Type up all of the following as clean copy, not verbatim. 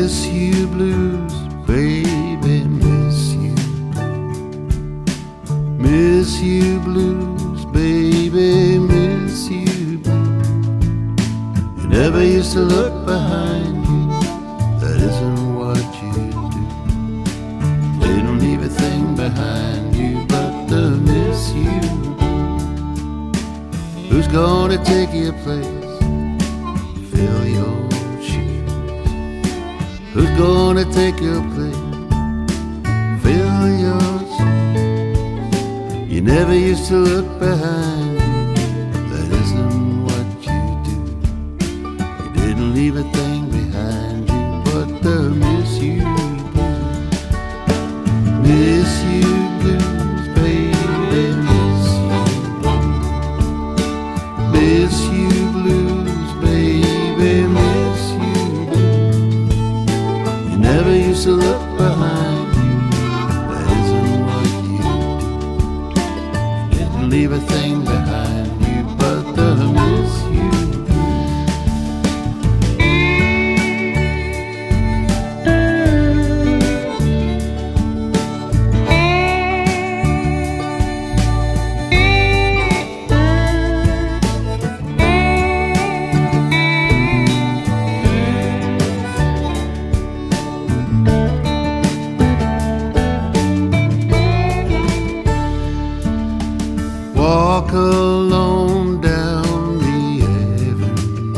Miss you blues, baby, miss you. Miss you blues, baby, miss you blues. You never used to look behind you, that isn't what you do. They don't leave a thing behind you but the miss you blues. Who's gonna take your place, fill your shoes? Who's gonna take your place, fill your shoes? You never used to look behind you, that isn't what you do. You didn't leave a thing behind you but the miss you blues. Miss you blues, baby, miss you. Miss you blues, baby, miss you blues. You never used to look behind you, that isn't what you do. You didn't leave a thing behind you but the miss you Walk alone down the avenue.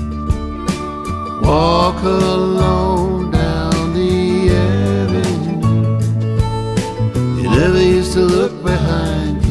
Walk alone down the avenue. You never used to look behind